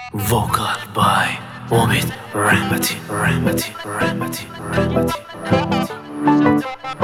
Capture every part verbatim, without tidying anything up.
Vocal by Omid Rahmati Rahmati Rahmati Rahmati Rahmati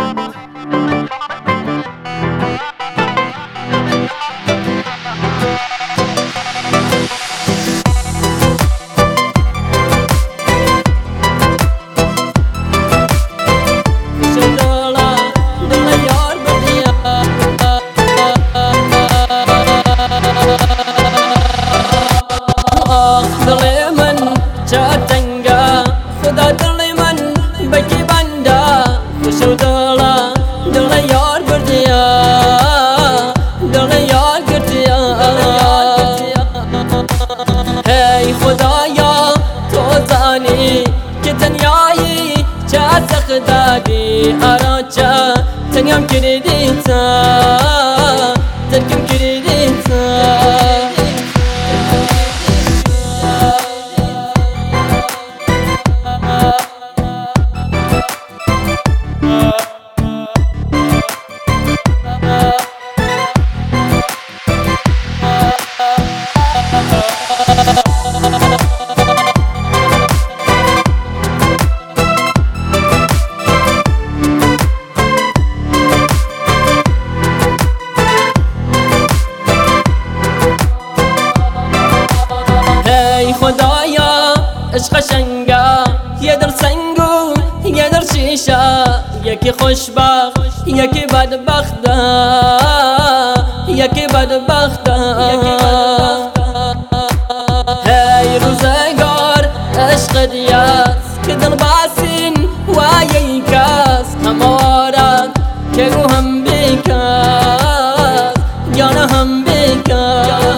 دادی آراچا تنیم کردی تا ترکم کردی تا خدایا عشق شنگا یه در سنگو یه در شیشه یکی خوشبخت یکی بدبخت یکی بدبخت هی روزگار عشق دیاست که دل باسین و یه کس همارد که رو هم بیکس جان هم بیکس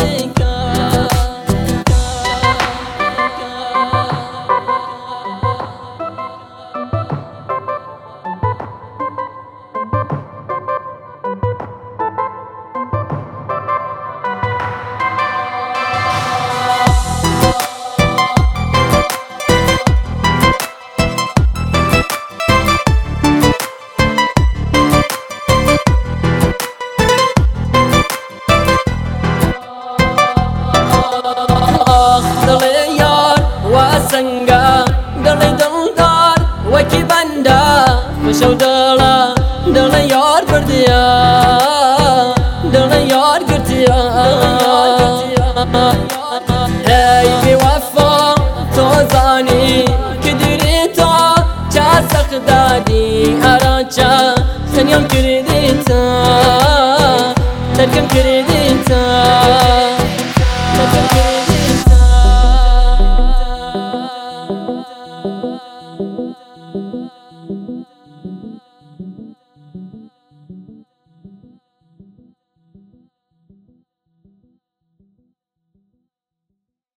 سنگا دلی دلدار وکی بندا خوشو دلا دلی یار بردیا دلی یار گرتیا هی بی وفا تو زانی که دیری تا چا سخت دادی آراچا سنیم کری